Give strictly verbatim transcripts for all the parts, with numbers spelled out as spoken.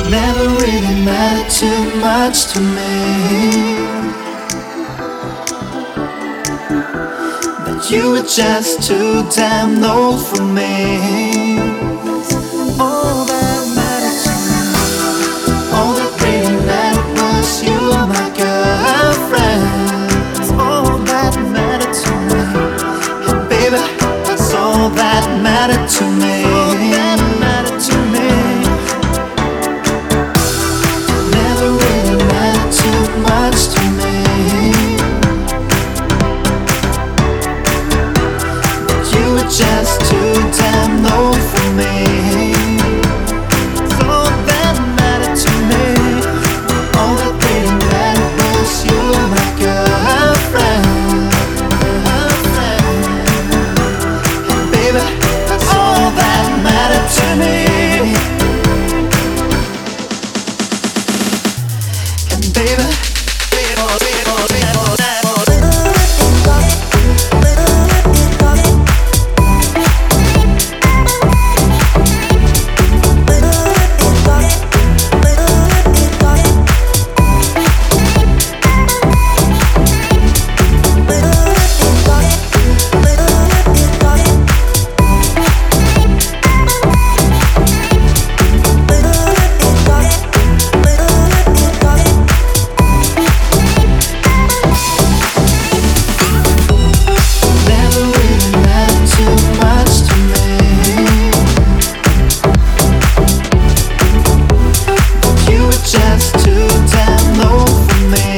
never really mattered too much to me. But you were just too damn old for me. All that mattered to me, all that really mattered was you were my girlfriend. That's all that mattered to me. And baby, that's all that mattered to me. All that mattered to me. Never really mattered too much to me. But you were just too damn old for me. That's all that mattered to me. All that really mattered was you were my girlfriend. And baby, that's all that mattered to me. And baby, just too damn old for me.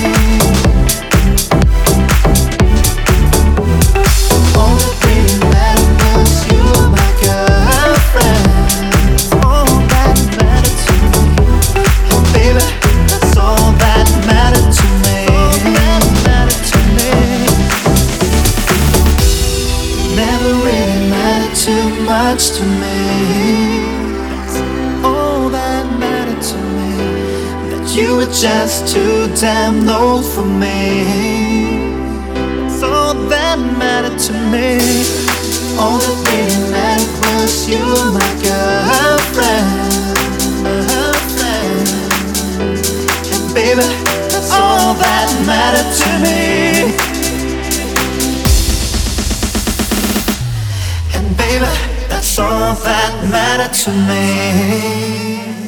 All that really mattered was you were my girlfriend. All that mattered to me. And baby, that's all that mattered to me. All that mattered to me. Never really mattered too much to me. All that mattered to me. You were just too damn old for me. That's all that mattered to me. All that really mattered was you were my girlfriend. And baby, that's all that mattered to me. And baby, that's all that mattered to me.